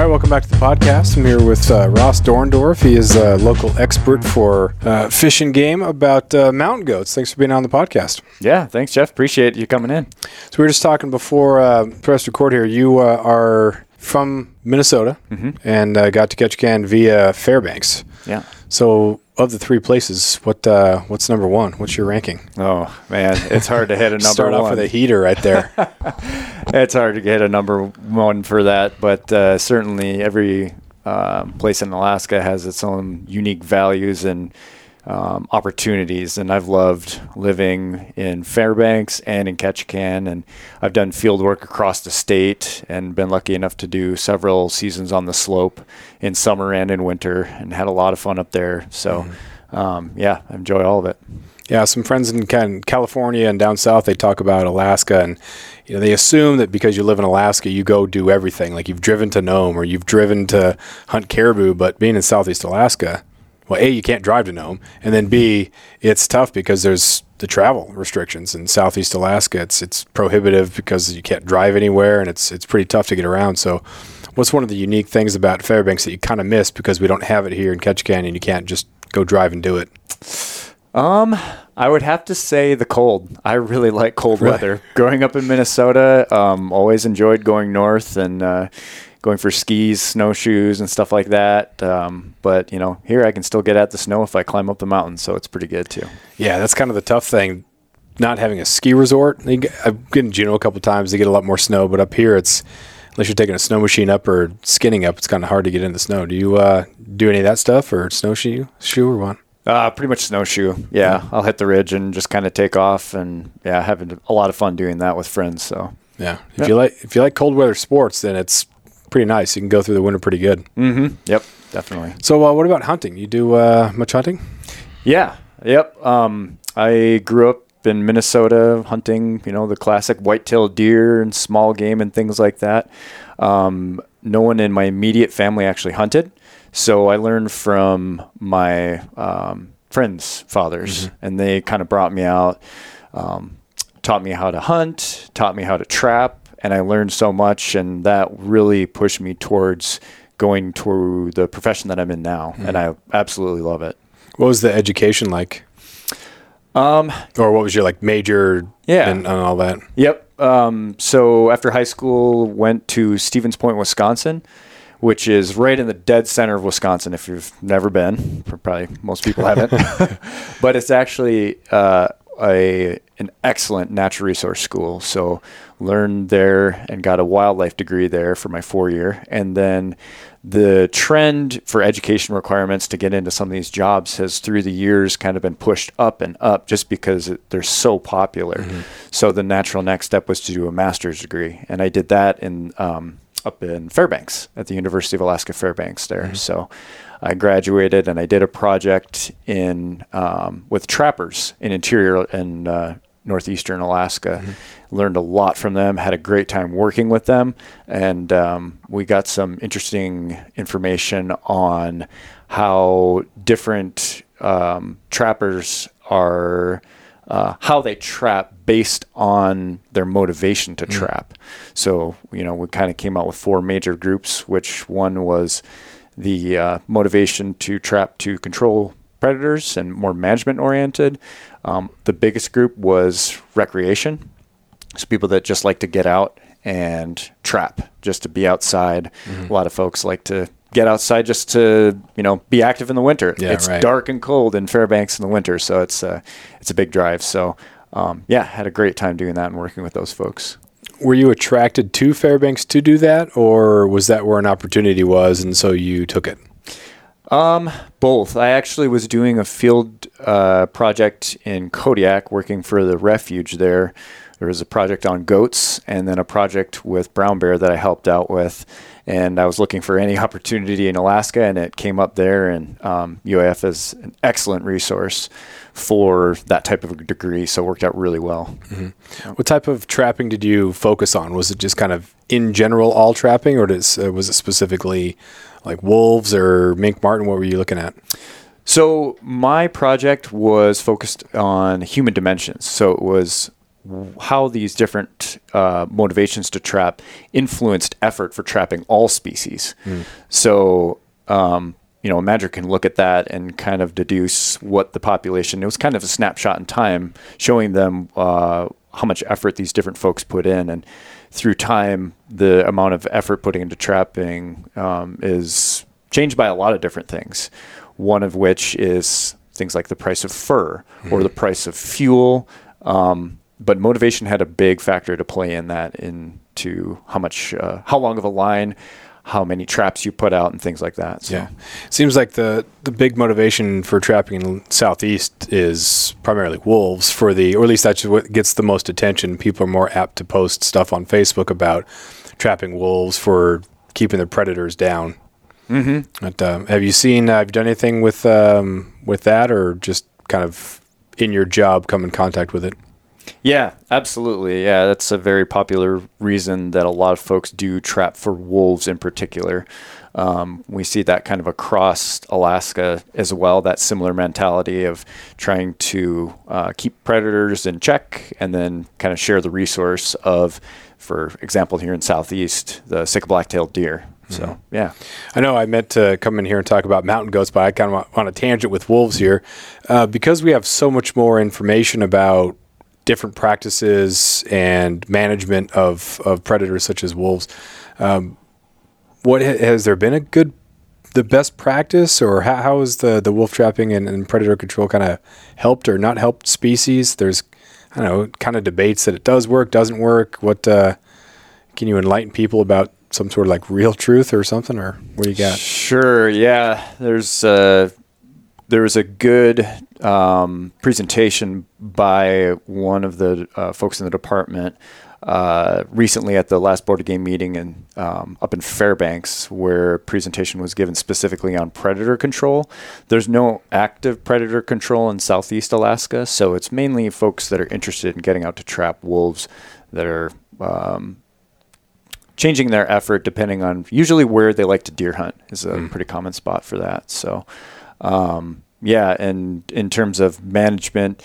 right, welcome back to the podcast. I'm here with Ross Dorndorf. He is a local expert for fish and game about mountain goats. Thanks for being on the podcast. Yeah, thanks, Jeff. Appreciate you coming in. So we were just talking before press record here. You are from Minnesota and got to Ketchikan via Fairbanks. Yeah. So of the three places, what's number one? What's your ranking? Oh, man, it's hard to hit a number Start one. off with a heater right there. It's hard to get a number one for that, but certainly every place in Alaska has its own unique values and opportunities, and I've loved living in Fairbanks and in Ketchikan, and I've done field work across the state and been lucky enough to do several seasons on the slope in summer and in winter and had a lot of fun up there. So yeah, I enjoy all of it. Yeah, some friends in California and down south, they talk about Alaska, and they assume that because you live in Alaska, you go do everything. Like you've driven to Nome or you've driven to hunt caribou, but being in Southeast Alaska, well, A, you can't drive to Nome, and then B, it's tough because there's the travel restrictions in Southeast Alaska. It's prohibitive because you can't drive anywhere, and it's pretty tough to get around. So what's one of the unique things about Fairbanks that you kind of miss because we don't have it here in Ketchikan and you can't just go drive and do it? I would have to say the cold. I really like cold weather. Growing up in Minnesota, always enjoyed going north and going for skis, snowshoes, and stuff like that. But, here I can still get at the snow if I climb up the mountain, so it's pretty good, too. Yeah, that's kind of the tough thing, not having a ski resort. I've been in Juneau a couple of times. They get a lot more snow, but up here, unless you're taking a snow machine up or skinning up, it's kind of hard to get in the snow. Do you do any of that stuff or snowshoe or what? Pretty much snowshoe. Yeah, I'll hit the ridge and just kind of take off, and having a lot of fun doing that with friends. So yeah, if you like cold weather sports, then it's pretty nice. You can go through the winter pretty good. Mm-hmm. Yep, definitely. So what about hunting? You do much hunting? Yeah. Yep. I grew up in Minnesota hunting, the classic white-tailed deer and small game and things like that. No one in my immediate family actually hunted. So I learned from my friends' fathers, and they kind of brought me out, taught me how to hunt, taught me how to trap, and I learned so much, and that really pushed me towards going to the profession that I'm in now, and I absolutely love it. What was the education like? Or what was your major and all that? Yep. So after high school, went to Stevens Point, Wisconsin, which is right in the dead center of Wisconsin. If you've never been, probably most people haven't, but it's actually an excellent natural resource school. So learned there and got a wildlife degree there for my 4-year. And then the trend for education requirements to get into some of these jobs has through the years kind of been pushed up and up just because they're so popular. So the natural next step was to do a master's degree. And I did that up in Fairbanks at the University of Alaska Fairbanks there. So I graduated and I did a project with trappers in interior and northeastern Alaska. Learned a lot from them, had a great time working with them, and we got some interesting information on how different trappers are how they trap based on their motivation to trap. So, we kind of came out with 4 major groups, which one was the motivation to trap to control predators and more management oriented. The biggest group was recreation. So people that just like to get out and trap, just to be outside. A lot of folks like to get outside just to, be active in the winter. Yeah, it's dark and cold in Fairbanks in the winter, so it's a big drive. So, had a great time doing that and working with those folks. Were you attracted to Fairbanks to do that, or was that where an opportunity was and so you took it? Both. I actually was doing a field project in Kodiak, working for the refuge there. There was a project on goats and then a project with brown bear that I helped out with. And I was looking for any opportunity in Alaska, and it came up there. And UAF is an excellent resource for that type of a degree, so it worked out really well. What type of trapping did you focus on? Was it just kind of in general all trapping, or was it specifically like wolves or mink marten? What were you looking at? So my project was focused on human dimensions. So it was how these different motivations to trap influenced effort for trapping all species. So, a manager can look at that and kind of deduce what the population, it was kind of a snapshot in time showing them how much effort these different folks put in. And through time, the amount of effort putting into trapping is changed by a lot of different things. One of which is things like the price of fur or the price of fuel. But motivation had a big factor to play in that, into how long of a line, how many traps you put out, and things like that. So. Yeah. Seems like the big motivation for trapping in Southeast is primarily wolves or at least that's what gets the most attention. People are more apt to post stuff on Facebook about trapping wolves for keeping their predators down. But, have you done anything with that, or just kind of in your job come in contact with it? Yeah, absolutely. Yeah, that's a very popular reason that a lot of folks do trap for wolves in particular. We see that kind of across Alaska as well, that similar mentality of trying to keep predators in check and then kind of share the resource of, for example, here in Southeast, the sick black-tailed deer. So, yeah. I know I meant to come in here and talk about mountain goats, but I kind of on a tangent with wolves here. Because we have so much more information about different practices and management of predators such as wolves, what has there been the best practice, or how is the wolf trapping and predator control kind of helped or not helped species? There's, I don't know, kind of debates that it does work, doesn't work. What can you enlighten people about some sort of like real truth or something, or what do you got? Sure. Yeah. There was a good presentation by one of the folks in the department recently at the last Board of Game meeting up in Fairbanks, where a presentation was given specifically on predator control. There's no active predator control in Southeast Alaska, so it's mainly folks that are interested in getting out to trap wolves that are changing their effort depending on usually where they like to deer hunt is a pretty common spot for that. So, yeah, and in terms of management,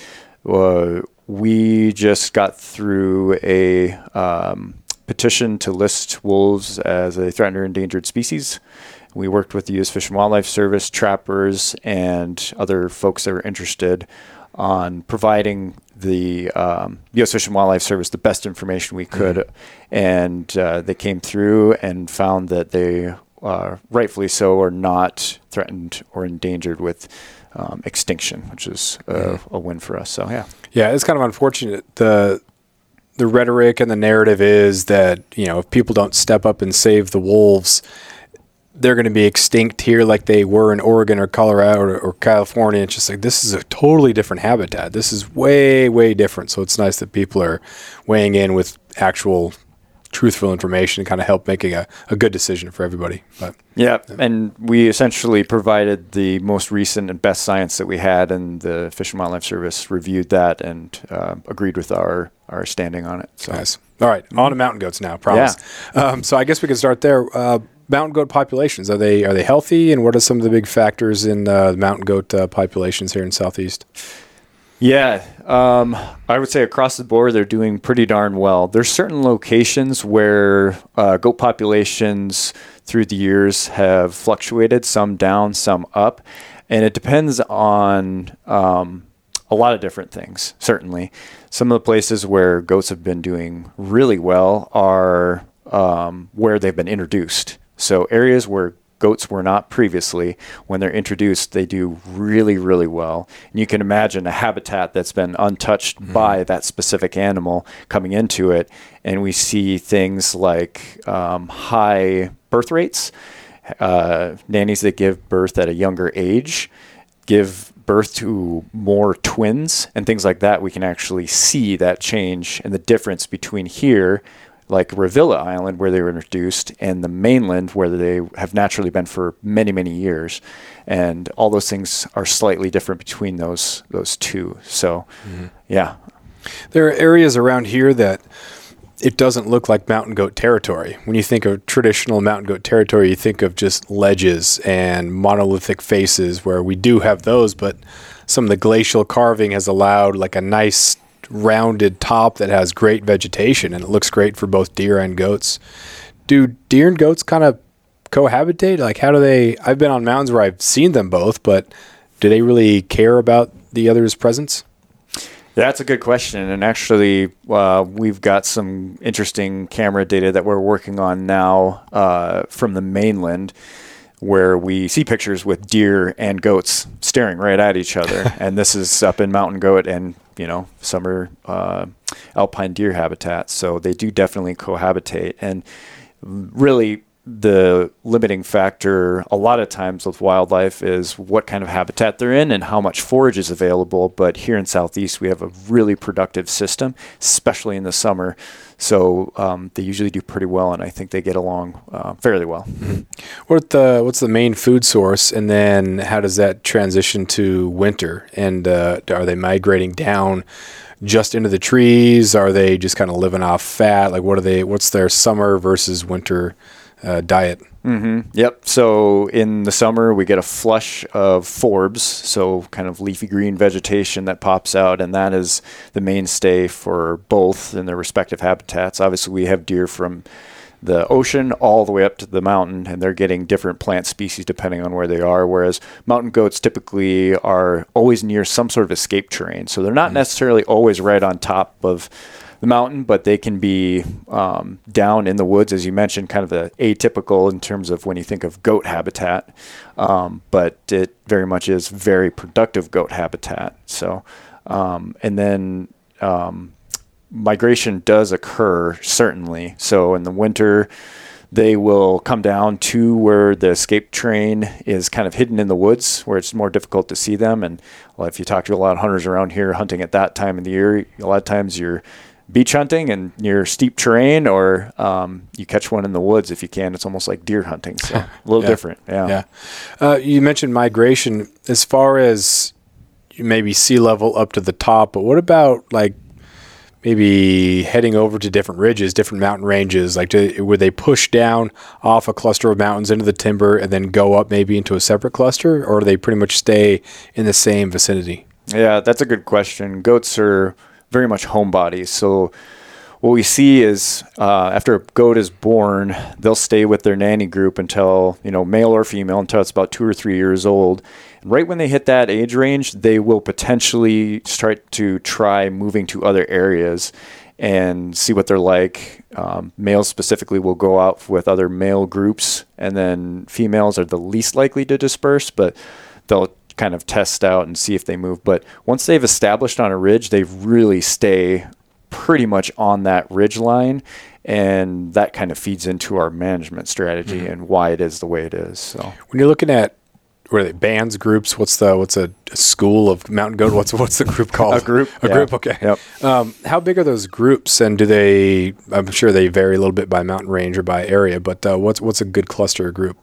we just got through a petition to list wolves as a threatened or endangered species. We worked with the U.S. Fish and Wildlife Service, trappers, and other folks that were interested on providing the U.S. Fish and Wildlife Service the best information we could. And they came through and found that they, rightfully so, are not threatened or endangered with extinction, which is a win for us. So, yeah. Yeah, it's kind of unfortunate. The rhetoric and the narrative is that, if people don't step up and save the wolves, they're going to be extinct here like they were in Oregon or Colorado or California. It's just like, this is a totally different habitat. This is way, way different. So it's nice that people are weighing in with actual truthful information to kind of help making a good decision for everybody. But yeah, and we essentially provided the most recent and best science that we had, and the Fish and Wildlife Service reviewed that and agreed with our standing on it. So. Nice. All right, on to mountain goats now, promise. Yeah. So I guess we can start there. Mountain goat populations, are they healthy, and what are some of the big factors in the mountain goat populations here in Southeast? Yeah, I would say across the board they're doing pretty darn well. There's certain locations where goat populations through the years have fluctuated, some down, some up, and it depends on a lot of different things, certainly. Some of the places where goats have been doing really well are where they've been introduced. So areas where goats were not previously, when they're introduced, they do really, really well. And you can imagine a habitat that's been untouched by that specific animal coming into it. And we see things like high birth rates, nannies that give birth at a younger age, give birth to more twins and things like that. We can actually see that change and the difference between here, like Revilla Island, where they were introduced, and the mainland, where they have naturally been for many, many years. And all those things are slightly different between those two. So, yeah. There are areas around here that it doesn't look like mountain goat territory. When you think of traditional mountain goat territory, you think of just ledges and monolithic faces, where we do have those, but some of the glacial carving has allowed like a nice rounded top that has great vegetation, and it looks great for both deer and goats. Do deer and goats kind of cohabitate? Like, how do they? I've been on mountains where I've seen them both, but do they really care about the other's presence? That's a good question. And actually, we've got some interesting camera data that we're working on now from the mainland, where we see pictures with deer and goats staring right at each other. And this is up in mountain goat and, summer alpine deer habitat. So they do definitely cohabitate. And really, the limiting factor a lot of times with wildlife is what kind of habitat they're in and how much forage is available. But here in Southeast, we have a really productive system, especially in the summer. So they usually do pretty well, and I think they get along fairly well. Mm-hmm. What's the main food source, and then how does that transition to winter? And are they migrating down just into the trees? Are they just kind of living off fat? Like, what's their summer versus winter diet? Mm-hmm. Yep. So in the summer, we get a flush of forbs, so kind of leafy green vegetation that pops out, and that is the mainstay for both in their respective habitats. Obviously, we have deer from the ocean all the way up to the mountain, and they're getting different plant species depending on where they are, whereas mountain goats typically are always near some sort of escape terrain. So they're not necessarily always right on top of the mountain, but they can be down in the woods, as you mentioned, kind of atypical in terms of when you think of goat habitat. But it very much is very productive goat habitat. So, and then migration does occur, certainly. So in the winter, they will come down to where the escape train is kind of hidden in the woods, where it's more difficult to see them. And if you talk to a lot of hunters around here hunting at that time of the year, a lot of times you're beach hunting and near steep terrain, or you catch one in the woods if you can. It's almost like deer hunting, so a little different. Yeah. You mentioned migration as far as maybe sea level up to the top, but what about like maybe heading over to different ridges, different mountain ranges? Like, would they push down off a cluster of mountains into the timber and then go up maybe into a separate cluster, or do they pretty much stay in the same vicinity? Yeah, that's a good question. Goats are very much homebodies. So what we see is after a goat is born, they'll stay with their nanny group until, male or female, until it's about 2 or 3 years old. And right when they hit that age range, they will potentially start to try moving to other areas and see what they're like. Males specifically will go out with other male groups, and then females are the least likely to disperse, but they'll kind of test out and see if they move. But once they've established on a ridge, they really stay pretty much on that ridge line, and that kind of feeds into our management strategy and why it is the way it is. So when you're looking at bands, groups, what's a school of mountain goat? What's the group called? A group. Group. Okay. Yep. How big are those groups, and I'm sure they vary a little bit by mountain range or by area, but what's a good cluster or group?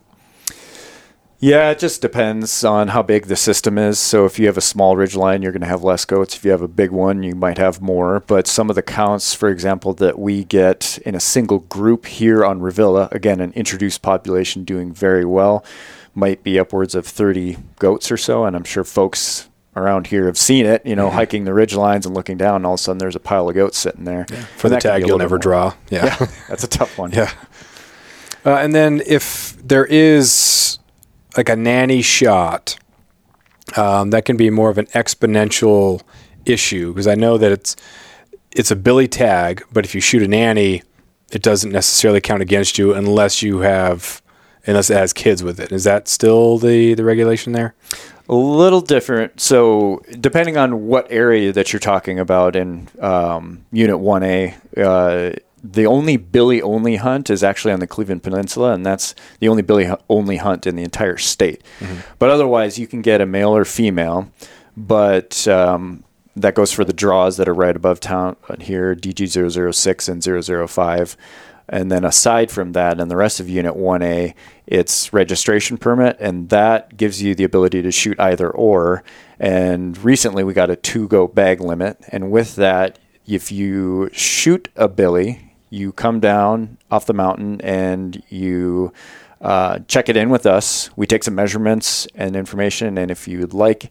Yeah, it just depends on how big the system is. So if you have a small ridge line, you're going to have less goats. If you have a big one, you might have more. But some of the counts, for example, that we get in a single group here on Revilla, again, an introduced population doing very well, might be upwards of 30 goats or so. And I'm sure folks around here have seen it, hiking the ridge lines and looking down, and all of a sudden there's a pile of goats sitting there. Yeah. For the tag you'll never draw. Yeah, that's a tough one. Yeah. And then if there is like a nanny shot, that can be more of an exponential issue, because I know that it's a billy tag, but if you shoot a nanny, it doesn't necessarily count against you unless it has kids with it. Is that still the regulation there? A little different. So depending on what area that you're talking about in Unit 1A, the only billy-only hunt is actually on the Cleveland Peninsula, and that's the only billy-only hunt in the entire state. Mm-hmm. But otherwise, you can get a male or female, but that goes for the draws that are right above town here, DG006 and 005. And then aside from that, in the rest of Unit 1A, it's registration permit, and that gives you the ability to shoot either or. And recently, we got a 2-goat bag limit, and with that, if you shoot a billy, you come down off the mountain and you check it in with us. We take some measurements and information, and if you'd like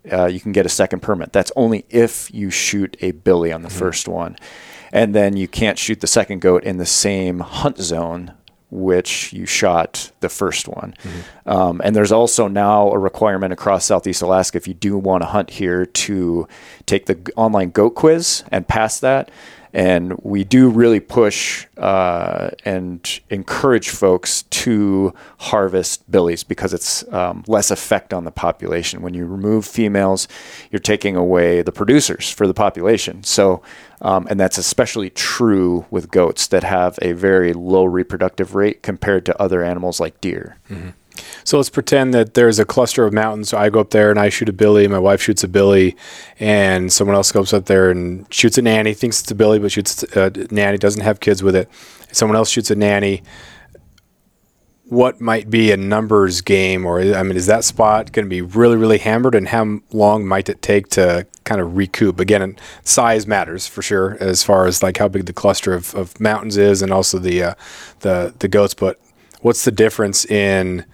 you can get a second permit. That's only if you shoot a billy on the first one. And then you can't shoot the second goat in the same hunt zone which you shot the first one. And there's also now a requirement across Southeast Alaska, if you do want to hunt here, to take the online goat quiz and pass that. And we do really push and encourage folks to harvest billies because it's less effect on the population. When you remove females, you're taking away the producers for the population. So, and that's especially true with goats that have a very low reproductive rate compared to other animals like deer. So let's pretend that there's a cluster of mountains. So I go up there and I shoot a billy. My wife shoots a billy, and someone else goes up there and shoots a nanny, thinks it's a billy, but shoots a nanny, doesn't have kids with it. Someone else shoots a nanny. What might be a numbers game, or I mean, is that spot going to be really, really hammered? And how long might it take to kind of recoup? Again, size matters for sure, as far as like how big the cluster of mountains is, and also the goats. But what's the difference in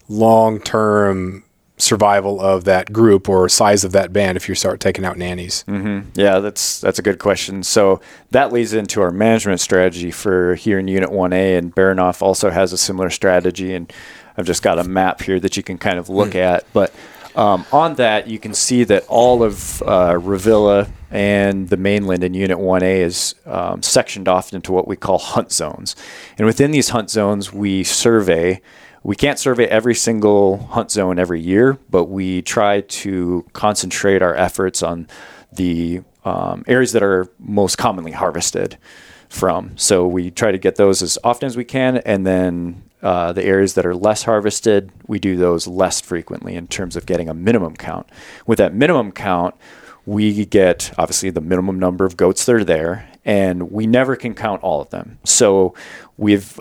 long-term survival of that group or size of that band if you start taking out nannies? Yeah, that's a good question. So that leads into our management strategy for here in Unit 1A, and Baranof also has a similar strategy, and I've just got a map here that you can kind of look at. But on that, you can see that all of Revilla and the mainland in Unit 1A is sectioned off into what we call hunt zones. And within these hunt zones, we survey. We can't survey every single hunt zone every year, but we try to concentrate our efforts on the areas that are most commonly harvested from. So we try to get those as often as we can, and then the areas that are less harvested, we do those less frequently in terms of getting a minimum count. With that minimum count, we get obviously the minimum number of goats that are there, and we never can count all of them. So we've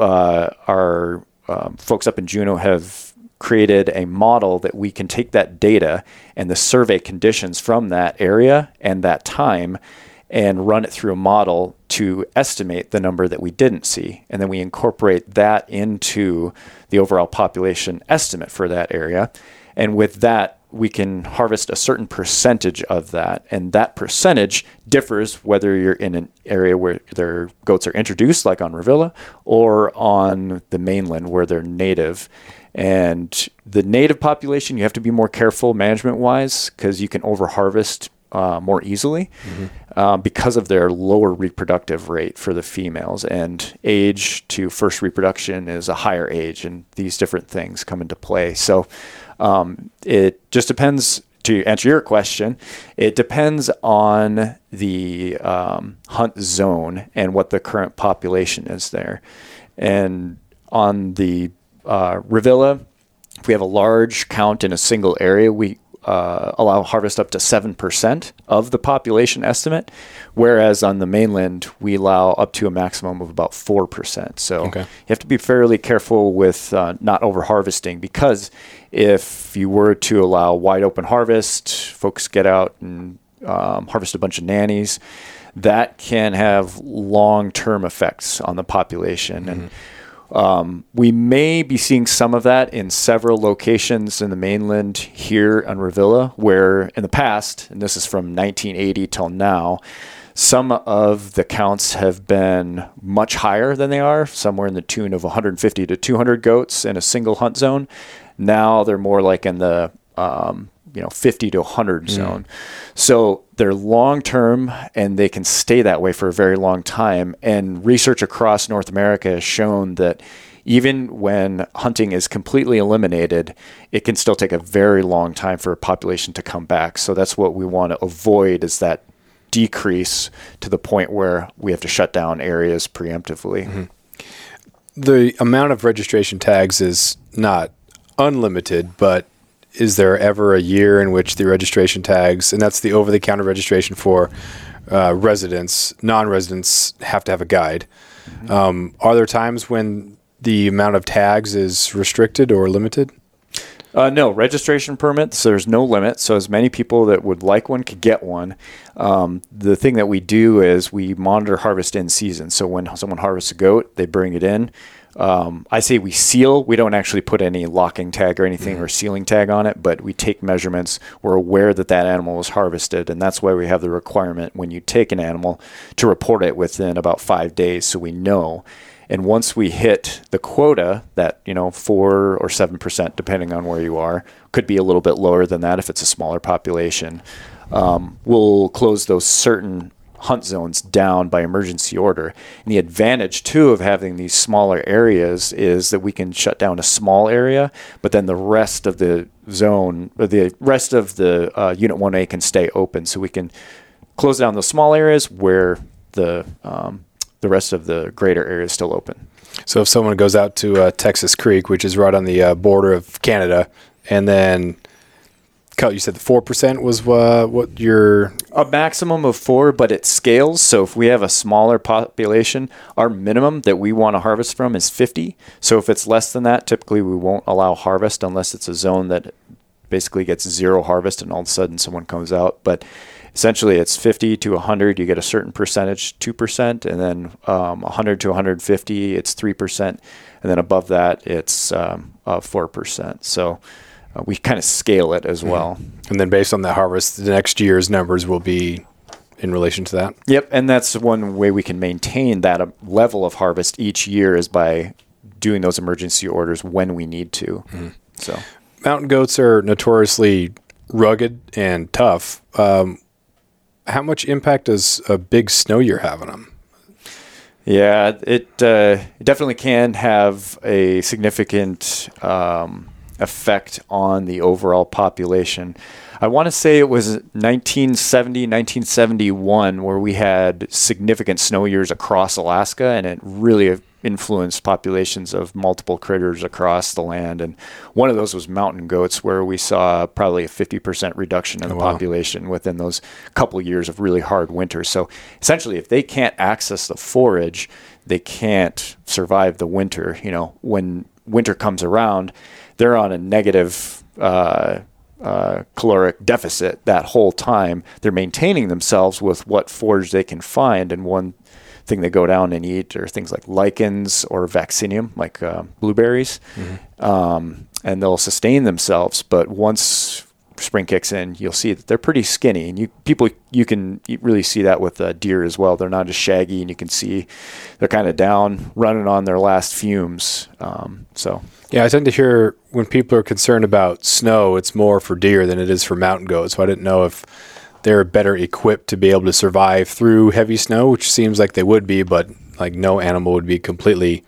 our folks up in Juneau have created a model that we can take that data and the survey conditions from that area and that time and run it through a model to estimate the number that we didn't see. And then we incorporate that into the overall population estimate for that area. And with that, we can harvest a certain percentage of that. And that percentage differs whether you're in an area where their goats are introduced, like on Revilla, or on the mainland where they're native. And the native population, you have to be more careful management-wise because you can overharvest more easily because of their lower reproductive rate for the females. And age to first reproduction is a higher age, and these different things come into play. So it just depends. To answer your question, it depends on the hunt zone and what the current population is there. And on the Revilla, if we have a large count in a single area, we allow harvest up to 7% of the population estimate, whereas on the mainland, we allow up to a maximum of about 4%. So you have to be fairly careful with not over-harvesting, because if you were to allow wide open harvest, folks get out and harvest a bunch of nannies, that can have long-term effects on the population. And we may be seeing some of that in several locations in the mainland here on Revilla, where in the past, and this is from 1980 till now, some of the counts have been much higher than they are, somewhere in the tune of 150 to 200 goats in a single hunt zone. Now they're more like in the 50 to 100 zone. So they're long-term, and they can stay that way for a very long time. And research across North America has shown that even when hunting is completely eliminated, it can still take a very long time for a population to come back. So that's what we want to avoid, is that decrease to the point where we have to shut down areas preemptively. The amount of registration tags is not unlimited, but is there ever a year in which the registration tags, and that's the over-the-counter registration for residents, non-residents have to have a guide. Are there times when the amount of tags is restricted or limited? No, registration permit, so there's no limit. So as many people that would like one could get one. The thing that we do is we monitor harvest in season. So when someone harvests a goat, they bring it in. I say we seal. We don't actually put any locking tag or anything or sealing tag on it, but we take measurements. We're aware that that animal was harvested, and that's why we have the requirement when you take an animal to report it within about 5 days so we know. And once we hit the quota, that 4 or 7%, depending on where you are, could be a little bit lower than that if it's a smaller population, we'll close those certain hunt zones down by emergency order. And the advantage too of having these smaller areas is that we can shut down a small area, but then the rest of the zone, or the rest of the Unit 1A can stay open. So we can close down those small areas where the rest of the greater area is still open. So if someone goes out to Texas Creek, which is right on the border of Canada, and then you said the 4% was what your... A maximum of 4, but it scales. So if we have a smaller population, our minimum that we want to harvest from is 50. So if it's less than that, typically we won't allow harvest unless it's a zone that basically gets zero harvest and all of a sudden someone comes out. But essentially it's 50 to 100, you get a certain percentage, 2%, and then 100 to 150, it's 3%, and then above that, it's 4%. So we kind of scale it as well. And then based on that harvest, the next year's numbers will be in relation to that? Yep, and that's one way we can maintain that level of harvest each year is by doing those emergency orders when we need to. So, mountain goats are notoriously rugged and tough. How much impact does a big snow year have on them? Yeah, it definitely can have a significant effect on the overall population. I want to say it was 1970, 1971 where we had significant snow years across Alaska, and it really influenced populations of multiple critters across the land. And one of those was mountain goats, where we saw probably a 50% reduction in the population within those couple years of really hard winters. So essentially, if they can't access the forage, they can't survive the winter. When winter comes around, they're on a negative caloric deficit that whole time. They're maintaining themselves with what forage they can find, and one thing they go down and eat are things like lichens or vaccinium, like blueberries, and they'll sustain themselves. But once spring kicks in, you'll see that they're pretty skinny, and you can really see that with deer as well. They're not as shaggy, and you can see they're kind of down, running on their last fumes. Yeah, I tend to hear when people are concerned about snow, it's more for deer than it is for mountain goats. So I didn't know if they're better equipped to be able to survive through heavy snow, which seems like they would be, but like no animal would be completely,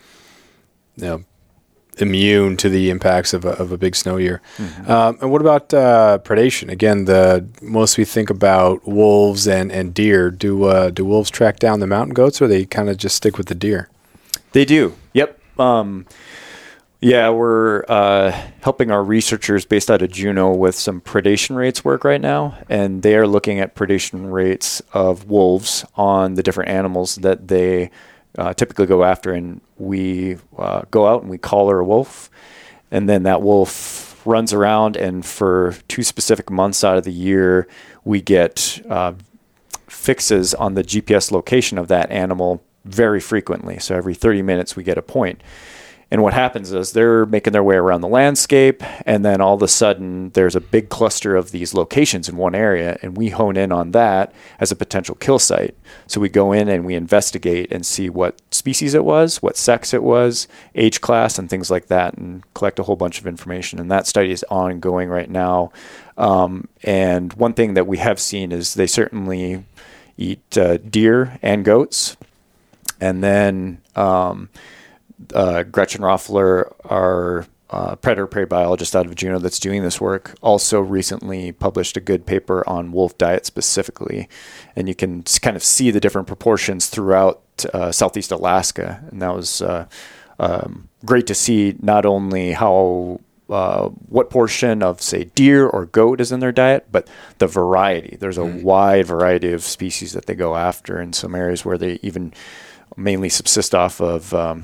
immune to the impacts of a big snow year. And what about predation? Again, most we think about wolves and deer. Do wolves track down the mountain goats, or they kind of just stick with the deer? They do. Yep. Yeah, we're helping our researchers based out of Juneau with some predation rates work right now, and they are looking at predation rates of wolves on the different animals that they typically go after. And we go out and we collar a wolf, and then that wolf runs around, and for 2 specific months out of the year, we get fixes on the GPS location of that animal very frequently. So every 30 minutes we get a point. And what happens is they're making their way around the landscape, and then all of a sudden there's a big cluster of these locations in one area, and we hone in on that as a potential kill site. So we go in and we investigate and see what species it was, what sex it was, age class, and things like that, and collect a whole bunch of information. And that study is ongoing right now. And one thing that we have seen is they certainly eat deer and goats. And then Gretchen Roffler, our predator prey biologist out of Juneau that's doing this work, also recently published a good paper on wolf diet specifically. And you can kind of see the different proportions throughout Southeast Alaska. And that was great to see, not only how what portion of, say, deer or goat is in their diet, but the variety. There's a wide variety of species that they go after in some areas where they even mainly subsist off of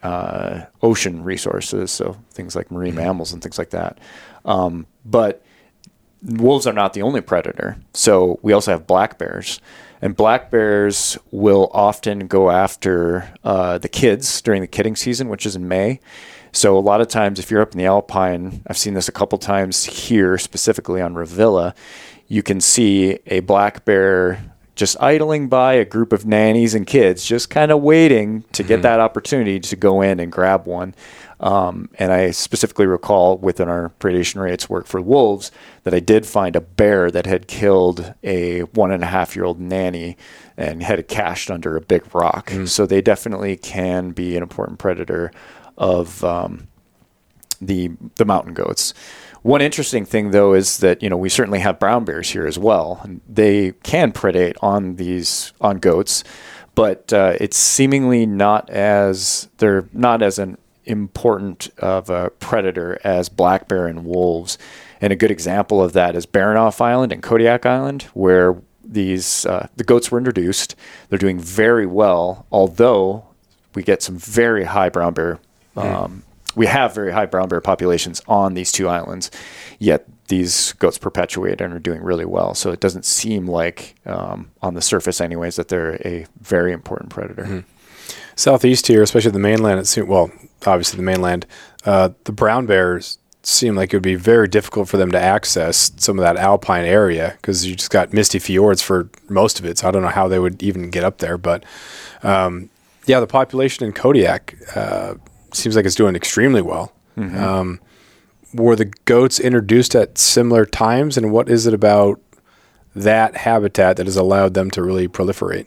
ocean resources, so things like marine mammals and things like that. But wolves are not the only predator. So we also have black bears. And black bears will often go after the kids during the kidding season, which is in May. So a lot of times, if you're up in the Alpine, I've seen this a couple times here, specifically on Revilla, you can see a black bear just idling by a group of nannies and kids, just kind of waiting to get that opportunity to go in and grab one. And I specifically recall within our predation rates work for wolves that I did find a bear that had killed a 1.5-year-old nanny and had it cached under a big rock. So they definitely can be an important predator of the mountain goats. One interesting thing, though, is that, we certainly have brown bears here as well. They can predate on goats, but it's seemingly they're not as an important of a predator as black bear and wolves. And a good example of that is Baranof Island and Kodiak Island, where the goats were introduced. They're doing very well, although we get some very high brown bear we have very high brown bear populations on these two islands, yet these goats perpetuate and are doing really well. So it doesn't seem like, on the surface anyways, that they're a very important predator. Southeast here, especially the mainland, obviously the mainland, the brown bears seem like it would be very difficult for them to access some of that alpine area because you just got misty fjords for most of it. So I don't know how they would even get up there. But the population in Kodiak seems like it's doing extremely well. Were the goats introduced at similar times, and what is it about that habitat that has allowed them to really proliferate?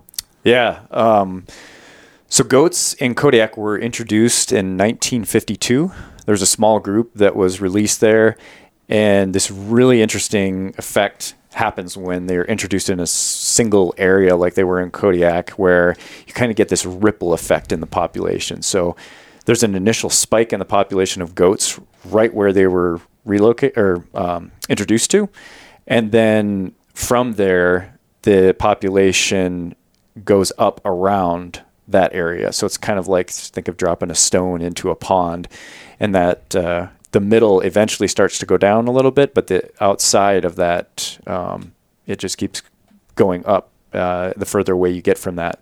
So goats in Kodiak were introduced in 1952. There's a small group that was released there, and this really interesting effect happens when they're introduced in a single area like they were in Kodiak, where you kind of get this ripple effect in the population. So there's an initial spike in the population of goats right where they were introduced to, and then from there the population goes up around that area. So it's kind of like, think of dropping a stone into a pond, and that the middle eventually starts to go down a little bit, but the outside of that, it just keeps going up the further away you get from that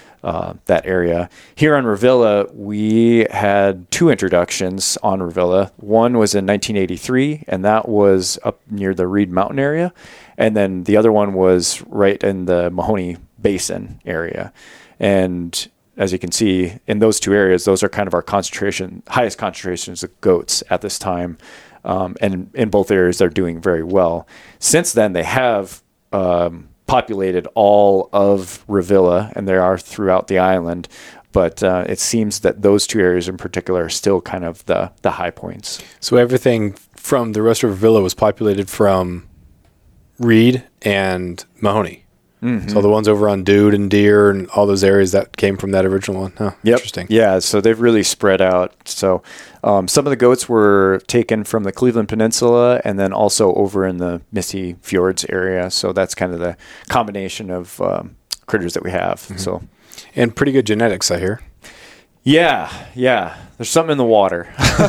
area. Here on Revilla, we had two introductions on Revilla. One was in 1983, and that was up near the Reed Mountain area. And then the other one was right in the Mahoney Basin area. And as you can see, in those two areas, those are kind of our highest concentrations of goats at this time. And in both areas, they're doing very well. Since then, they have populated all of Revilla, and they are throughout the island. But it seems that those two areas in particular are still kind of the high points. So everything from the rest of Revilla was populated from Reed and Mahoney. So the ones over on Dude and Deer and all those areas that came from that original one. Huh, yep. Interesting. Yeah, so they've really spread out. So some of the goats were taken from the Cleveland Peninsula and then also over in the Misty Fjords area. So that's kind of the combination of critters that we have. So, and pretty good genetics, I hear. Yeah. There's something in the water.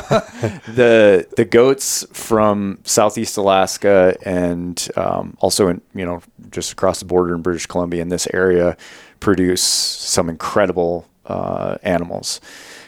The goats from Southeast Alaska and also in just across the border in British Columbia in this area produce some incredible animals.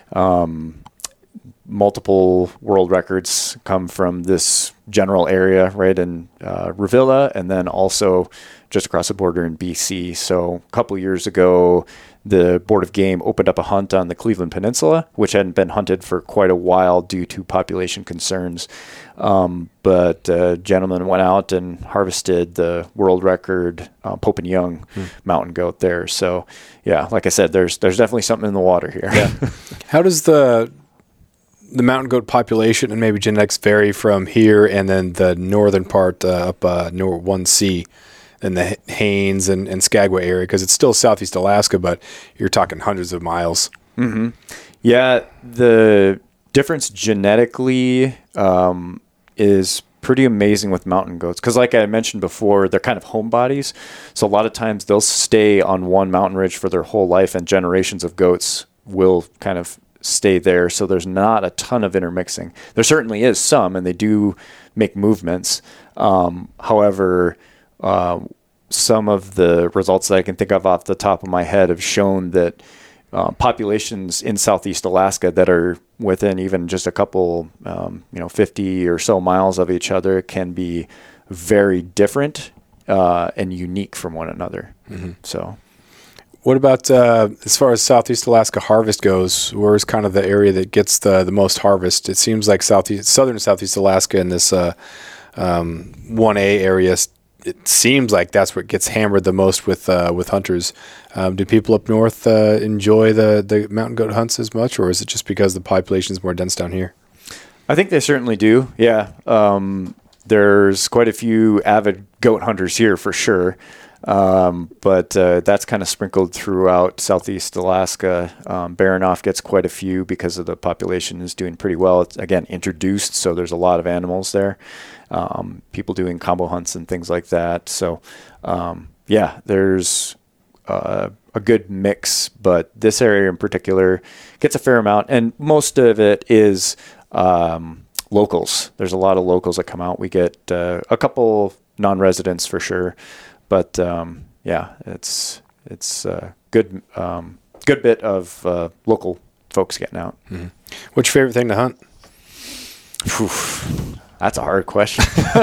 Multiple world records come from this general area right in Revilla, and then also just across the border in BC. So a couple years ago, the Board of Game opened up a hunt on the Cleveland Peninsula, which hadn't been hunted for quite a while due to population concerns. But a gentleman went out and harvested the world record Pope and Young mountain goat there. So, yeah, like I said, there's definitely something in the water here. Yeah. How does the mountain goat population and maybe genetics vary from here and then the northern part up 1C? In the Haines and Skagway area, because it's still Southeast Alaska, but you're talking hundreds of miles. Yeah, the difference genetically is pretty amazing with mountain goats, because like I mentioned before, they're kind of homebodies. So a lot of times they'll stay on one mountain ridge for their whole life, and generations of goats will kind of stay there, so there's not a ton of intermixing. There certainly is some, and they do make movements. However, some of the results that I can think of off the top of my head have shown that populations in Southeast Alaska that are within even just a couple, 50 or so miles of each other can be very different and unique from one another. Mm-hmm. So, what about as far as Southeast Alaska harvest goes? Where's kind of the area that gets the most harvest? It seems like southern and Southeast Alaska in this 1A area. It seems like that's what gets hammered the most with hunters. Do people up north enjoy the mountain goat hunts as much, or is it just because the population is more dense down here? I think they certainly do. Yeah. There's quite a few avid goat hunters here for sure. But that's kind of sprinkled throughout Southeast Alaska. Baranof gets quite a few because of the population is doing pretty well. It's, again, introduced, so there's a lot of animals there. People doing combo hunts and things like that. So, there's a good mix, but this area in particular gets a fair amount, and most of it is locals. There's a lot of locals that come out. We get a couple non-residents for sure. But it's a good bit of local folks getting out. Mm-hmm. What's your favorite thing to hunt? That's a hard question.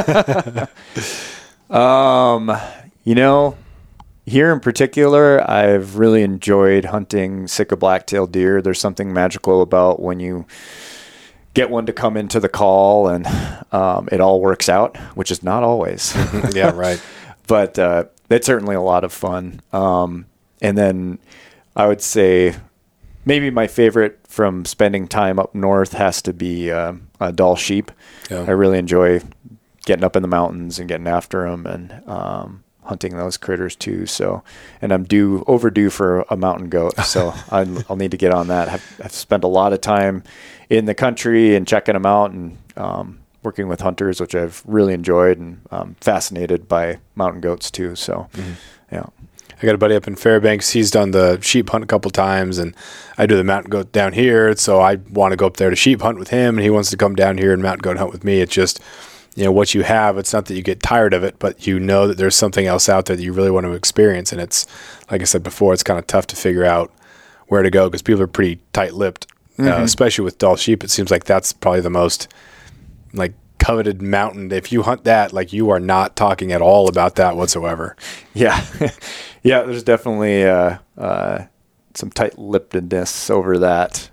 Here in particular, I've really enjoyed hunting Sitka black-tailed deer. There's something magical about when you get one to come into the call and it all works out, which is not always. Yeah, right. But it's certainly a lot of fun. And then I would say maybe my favorite from spending time up north has to be Dall sheep. Yeah. I really enjoy getting up in the mountains and getting after them and hunting those critters too. So, and I'm overdue for a mountain goat. So I'll need to get on that. I've spent a lot of time in the country and checking them out and working with hunters, which I've really enjoyed, and fascinated by mountain goats too. So, yeah. I got a buddy up in Fairbanks. He's done the sheep hunt a couple times, and I do the mountain goat down here. So I want to go up there to sheep hunt with him, and he wants to come down here and mountain goat hunt with me. It's just, what you have. It's not that you get tired of it, but you know that there's something else out there that you really want to experience. And it's, like I said before, it's kind of tough to figure out where to go because people are pretty tight-lipped, especially with Dall sheep. It seems like that's probably the most coveted mountain. If you hunt that, you are not talking at all about that whatsoever. Yeah. Yeah, there's definitely some tight-lippedness over that.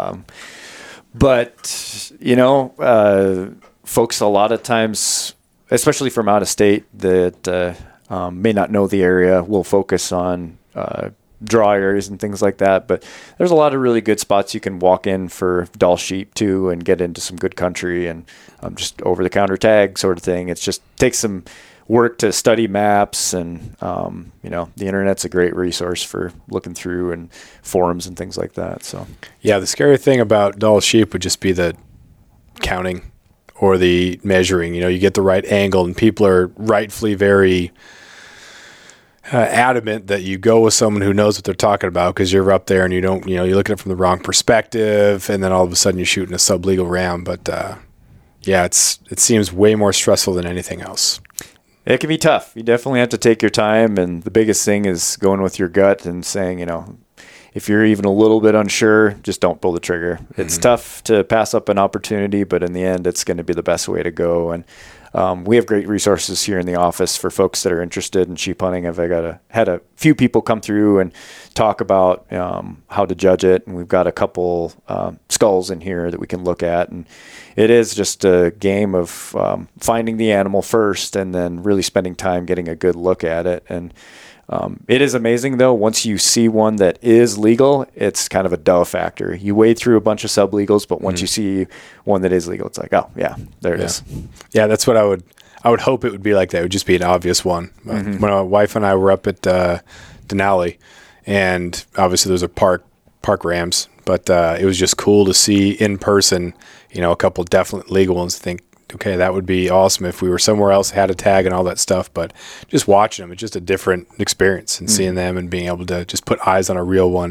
But folks a lot of times, especially from out of state, that may not know the area, will focus on draw areas and things like that. But there's a lot of really good spots you can walk in for Dall sheep too and get into some good country and just over-the-counter tag sort of thing. It just takes some work to study maps, and the internet's a great resource for looking through and forums and things like that. So yeah, the scary thing about Dall sheep would just be the counting or the measuring. You get the right angle, and people are rightfully very adamant that you go with someone who knows what they're talking about, because you're up there and you don't, you look at it from the wrong perspective, and then all of a sudden you're shooting a sublegal round. But it seems way more stressful than anything else. It can be tough. You definitely have to take your time, and the biggest thing is going with your gut and saying, if you're even a little bit unsure, just don't pull the trigger. It's tough to pass up an opportunity, but in the end, it's going to be the best way to go. And we have great resources here in the office for folks that are interested in sheep hunting. I've had a few people come through and talk about how to judge it, and we've got a couple skulls in here that we can look at. And it is just a game of finding the animal first and then really spending time getting a good look at it. And it is amazing, though. Once you see one that is legal, it's kind of a duh factor. You wade through a bunch of sublegals, but once you see one that is legal, it's like, oh, yeah, there it is. Yeah, that's what I would hope it would be like that. It would just be an obvious one. When my wife and I were up at Denali, and obviously those are park rams, but it was just cool to see in person, a couple definite legal ones. Think, okay, that would be awesome if we were somewhere else, had a tag and all that stuff. But just watching them, it's just a different experience, and seeing them and being able to just put eyes on a real one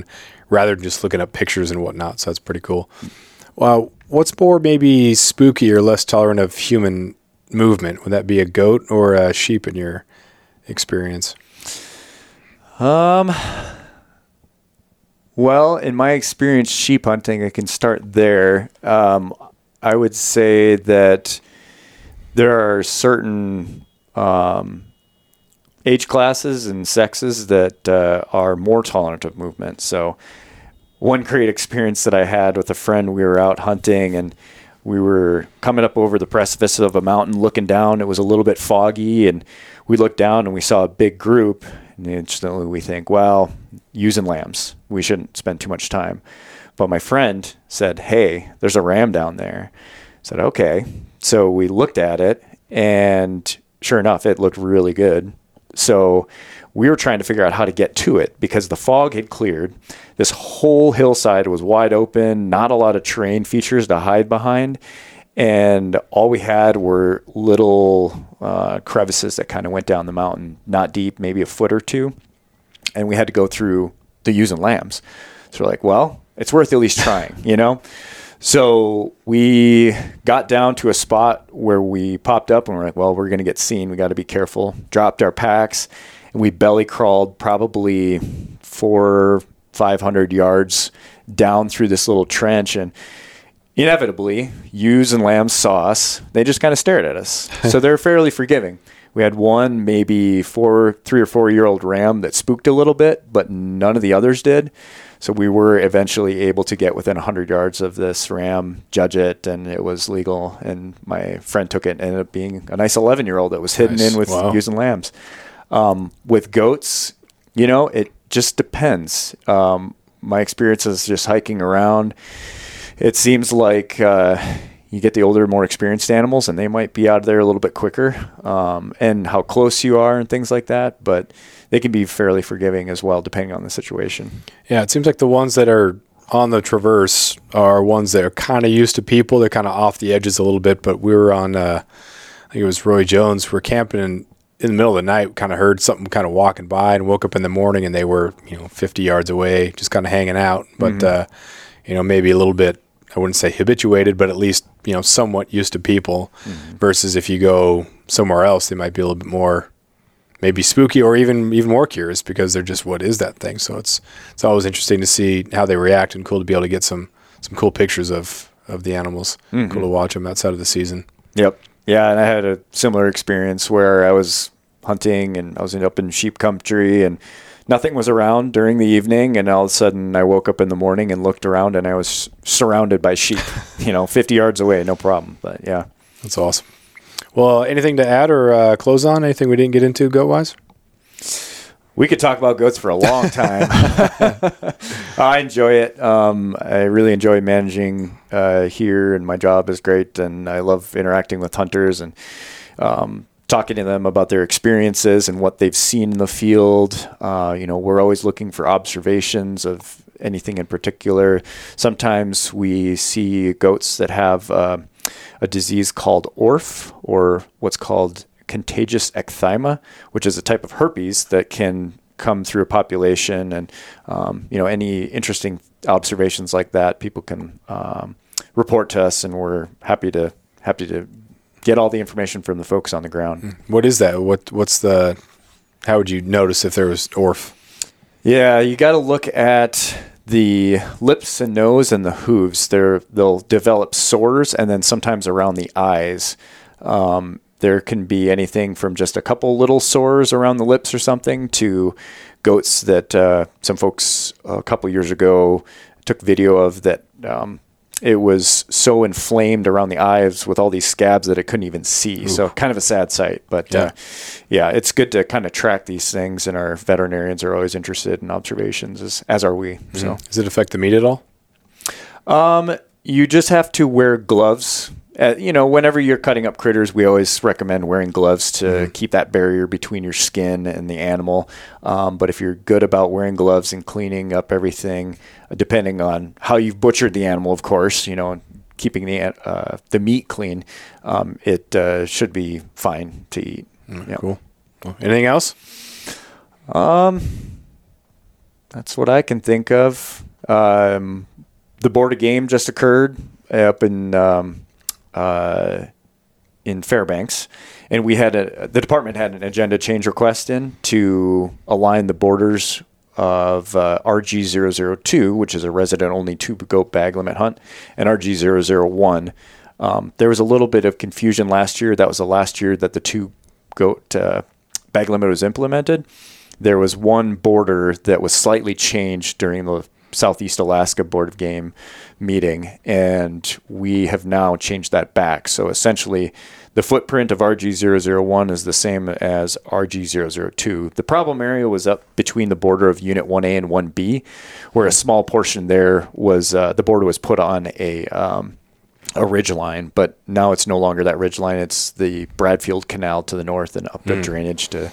rather than just looking up pictures and whatnot. So that's pretty cool. Well, what's more maybe spooky or less tolerant of human movement? Would that be a goat or a sheep in your experience? Well, in my experience, sheep hunting, I can start there. I would say that there are certain age classes and sexes that are more tolerant of movement. So one great experience that I had with a friend, we were out hunting and we were coming up over the precipice of a mountain looking down. It was a little bit foggy and we looked down and we saw a big group. And instantly we think, well, ewes and lambs. We shouldn't spend too much time. But my friend said, hey, there's a ram down there. I said, okay. So we looked at it and sure enough, it looked really good. So we were trying to figure out how to get to it because the fog had cleared. This whole hillside was wide open, not a lot of terrain features to hide behind. And all we had were little crevices that kind of went down the mountain, not deep, maybe a foot or two. And we had to go through the ewes and lambs. So we're like, well, it's worth at least trying, you know? So we got down to a spot where we popped up and we're like, well, we're going to get seen. We got to be careful. Dropped our packs and we belly crawled probably 400-500 yards down through this little trench. And inevitably, ewes and lambs saw us. They just kind of stared at us. So they're fairly forgiving. We had one maybe 3 or 4 year old ram that spooked a little bit, but none of the others did. So we were eventually able to get within 100 yards of this ram, judge it, and it was legal. And my friend took it and ended up being a nice 11-year-old that was hidden in with ewes and lambs. With goats, you know, it just depends. My experience is just hiking around. It seems like you get the older, more experienced animals, and they might be out of there a little bit quicker, and how close you are and things like that. But they can be fairly forgiving as well, depending on the situation. Yeah, it seems like the ones that are on the traverse are ones that are kind of used to people. They're kind of off the edges a little bit. But we were on, I think it was Roy Jones. We're camping in the middle of the night. We kind of heard something kind of walking by and woke up in the morning, and they were 50 yards away, just kind of hanging out. But maybe a little bit, I wouldn't say habituated, but at least, somewhat used to people versus if you go somewhere else, they might be a little bit more maybe spooky or even more curious because they're just, what is that thing? So it's always interesting to see how they react and cool to be able to get some cool pictures of the animals. Cool to watch them outside of the season. Yep. Yeah. And I had a similar experience where I was hunting and I was up in sheep country and nothing was around during the evening, and all of a sudden I woke up in the morning and looked around and I was surrounded by sheep, 50 yards away, no problem. But yeah. That's awesome. Well, anything to add or close on? Anything we didn't get into goat-wise? We could talk about goats for a long time. I enjoy it. I really enjoy managing here, and my job is great, and I love interacting with hunters and talking to them about their experiences and what they've seen in the field. We're always looking for observations of anything in particular. Sometimes we see goats that have a disease called ORF, or what's called contagious ecthyma, which is a type of herpes that can come through a population. And, any interesting observations like that, people can report to us, and we're happy to get all the information from the folks on the ground. What is that? How would you notice if there was ORF? Yeah, you got to look at the lips and nose and the hooves. They'll develop sores, and then sometimes around the eyes. There can be anything from just a couple little sores around the lips or something to goats that some folks a couple years ago took video of that. It was so inflamed around the eyes with all these scabs that it couldn't even see. Ooh. So kind of a sad sight. But it's good to kind of track these things, and our veterinarians are always interested in observations, as are we. Mm-hmm. So does it affect the meat at all? You just have to wear gloves. Whenever you're cutting up critters, we always recommend wearing gloves to keep that barrier between your skin and the animal. But if you're good about wearing gloves and cleaning up everything, depending on how you've butchered the animal, of course, keeping the meat clean, it should be fine to eat. Cool. Well, anything else? That's what I can think of. The Board of Game just occurred up in Fairbanks, and the department had an agenda change request in to align the borders of RG002, which is a resident-only 2-goat bag limit hunt, and RG001. There was a little bit of confusion last year. That was the last year that the 2-goat bag limit was implemented. There was one border that was slightly changed during the Southeast Alaska Board of Game meeting, and we have now changed that back. So essentially, the footprint of RG001 is the same as RG002. The problem area was up between the border of Unit 1A and 1B, where a small portion there was the border was put on a ridge line, but now it's no longer that ridge line. It's the Bradfield Canal to the north and up the drainage to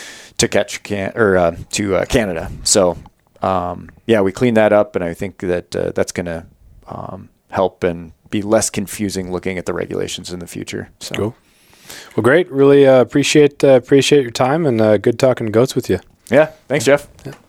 Canada. So. We cleaned that up, and I think that that's going to help and be less confusing looking at the regulations in the future. So. Cool. Well, great. Really appreciate your time, and good talking goats with you. Yeah. Thanks, Jeff. Yeah.